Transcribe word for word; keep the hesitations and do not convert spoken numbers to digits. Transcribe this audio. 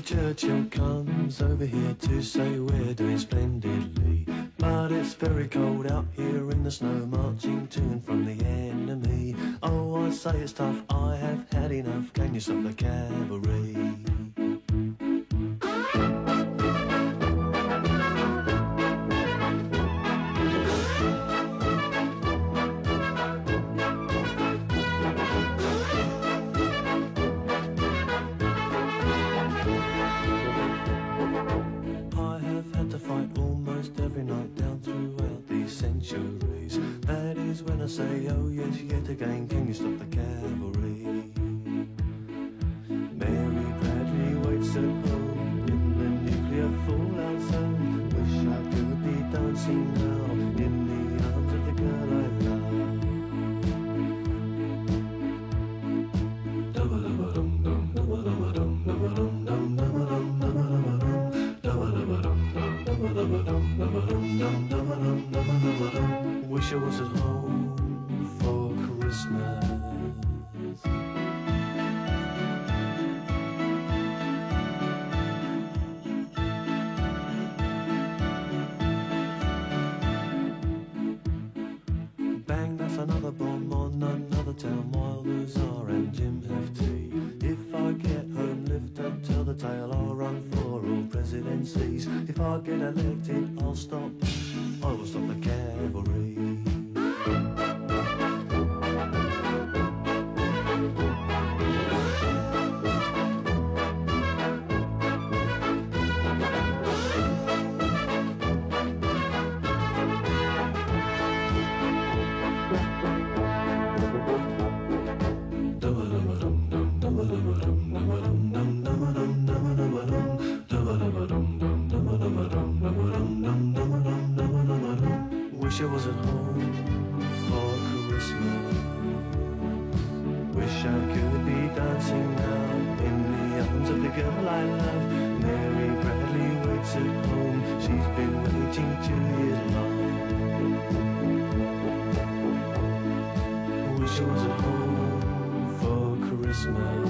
Churchill comes over here to say we're doing splendidly. But it's very cold out here in the snow, marching to and from the enemy. Oh, I say it's tough, I have had enough. Can you stop the cavalry? Say, oh yes, yet again, can you stop the cavalry? Mary Bradley waits at home in the nuclear fallout zone. Wish I could be dancing now in the arms of the girl I love. Wish I was at home for Christmas. Bang, that's another bomb on another town while Luzar and Jim have tea. If I get home, lift up, tell the tale, I'll run for all presidencies. If I get elected, I'll stop, I will stop the cavalry. Wish I was at home for Christmas. Wish I could be dancing now in the arms of the girl I love. Mary Bradley waits at home, she's been waiting two years long. Wish I was at home for Christmas.